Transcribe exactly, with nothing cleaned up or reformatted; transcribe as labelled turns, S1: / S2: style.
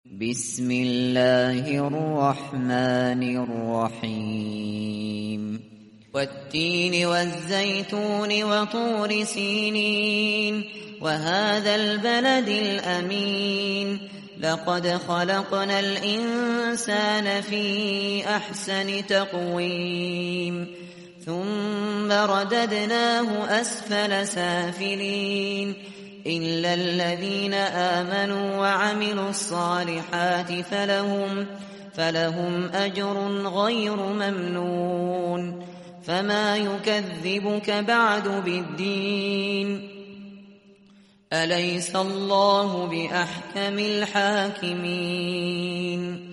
S1: بسم الله الرحمن الرحیم والتین والزیتون وطور سینین وهذا البلد الأمین لقد خلقنا الإنسان في أحسن تقويم ثم رددناه أسفل سافلين إلا الذين آمنوا وعملوا الصالحات فلهم فلهم أجر غير ممنون فما يكذبك بعد بالدين أليس الله بأحكم الحاكمين